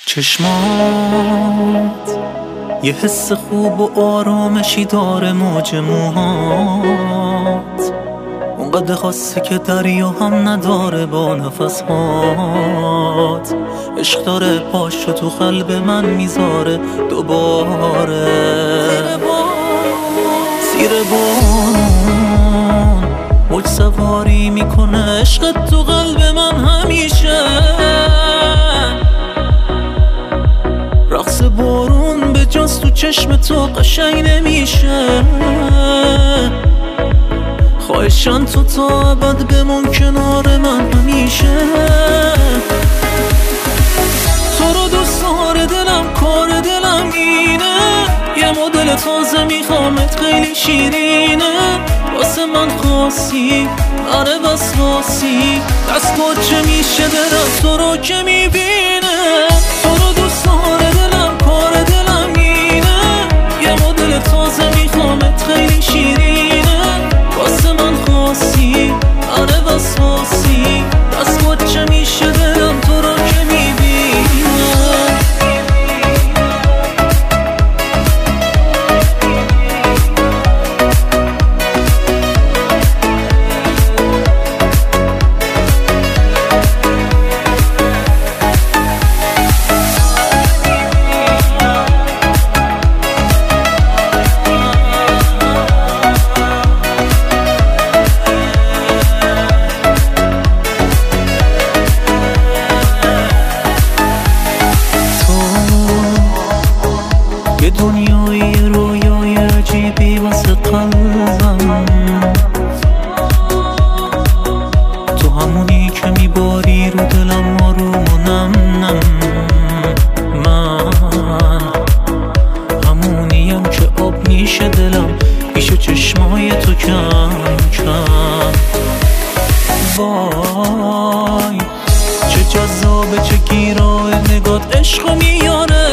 چشمات یه حس خوب و آرامشی داره، موج موهات اونقدر خاصه که دریا هم نداره با نفسهات. عشق داره پاشو تو قلب من میذاره دوباره. زیر بارون موج سواری میکنه عشقت تو قلب من همیشه. رقص بارون به جاست تو چشم تو قشنگ نمیشه. خواهشان تو تا ابد بمون کنار من همیشه. تو رو دوست داره دلم، کار دلم اینه. یه مدل تازه میخوامت خیلی شیرینه. واسه من خاصی آره بس خاصی. دست چه میشه دلم تو رو که میبینه. تو رو دوست داره دلم، کار دلم اینه. یه مدل تازه میخوامت خیلی شیرینه. واسه من خاصی آره بس خاصی. دست چه میشه دلم تو رو که میبینه. یه دنیای رویای عجیبی واسه قلبم. تو همونی که میباری رو دلم آروم و نم نم. من همونیم که آب میشه دلم پیش چشمای تو کم کم. وای چه جذابه چه گیراه نگات عشقو میاره.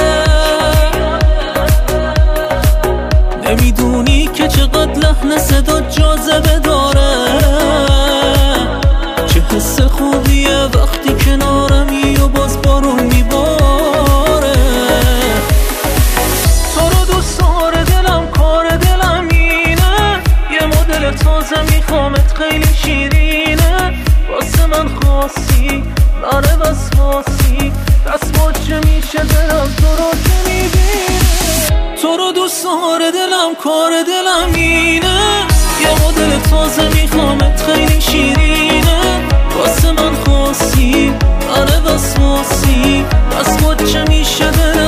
نمیدونی که چقدر لحن صدا جاذبه داره. چه حس خوبیه وقتی کنارمی و باز بارون میباره. تو رو دوست داره دلم، کار دلم اینه. یه مدل تازه میخوامت خیلی شیرینه. واسه من خاصی آره بس خاصی. دست چه میشه دلم تو رو که میبینه. تو رو دوست داره دلم، کار دلم اینه. یه مدل تازه میخوامت خیلی شیرینه. واسه من خاصی آره بس خاصی. دست چه میشه دلم